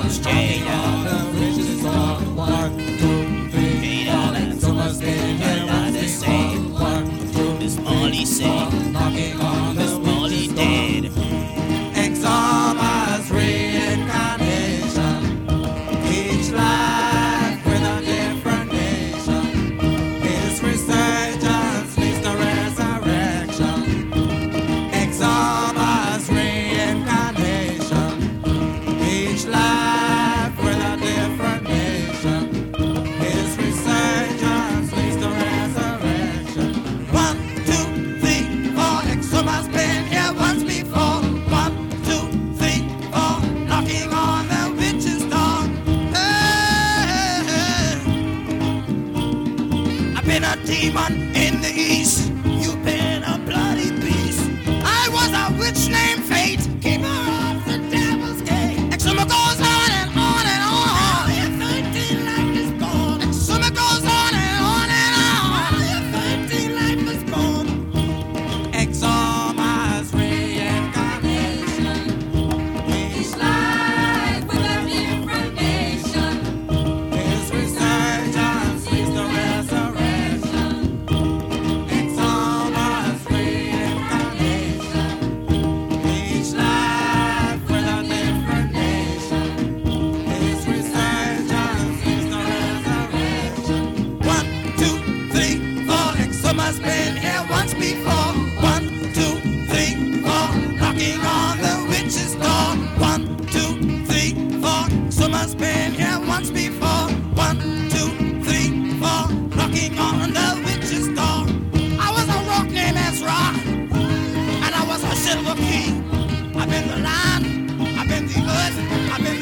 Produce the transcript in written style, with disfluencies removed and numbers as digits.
Straight up. The richest song. 1, 2, 3, Straight up. and so much been And not the same. 1, 2, Miss Molly said, knocking on Miss the Molly richest dead. Exoma's reincarnation, each life with a different nation. His resurgence leads to resurrection. Exoma's reincarnation, each life with a different nation. His resurgence leads to resurrection. 1, 2, 3, 4. Exoma's been here once before. 1, 2, 3, 4. Knocking on the witch's door. Hey, I've been a demon in the east. You've been a bloody beast. I was a witch named Fate, keeper of the devil's gate. Exuma goes on and on and on. Your 13 life is born. Exuma goes on and on and on. Your 13 life is born. Exoma's reincarnation. Each life with a different nation. His resurgence leads to resurrection. Exoma's reincarnation. Each life with a different nation. His resurgence leads to resurrection. 1, 2, 3, 4. Exoma's been here once before. 1, 2, 3, 4. Knocking on the witch's door. 1, 2, 3, 4. Exoma's been here once before. 1, 2, 3, 4. Knocking on the witch's door. I was a rock named Ezra, and I was a silver king. I've been the land, I've been the earth, I've been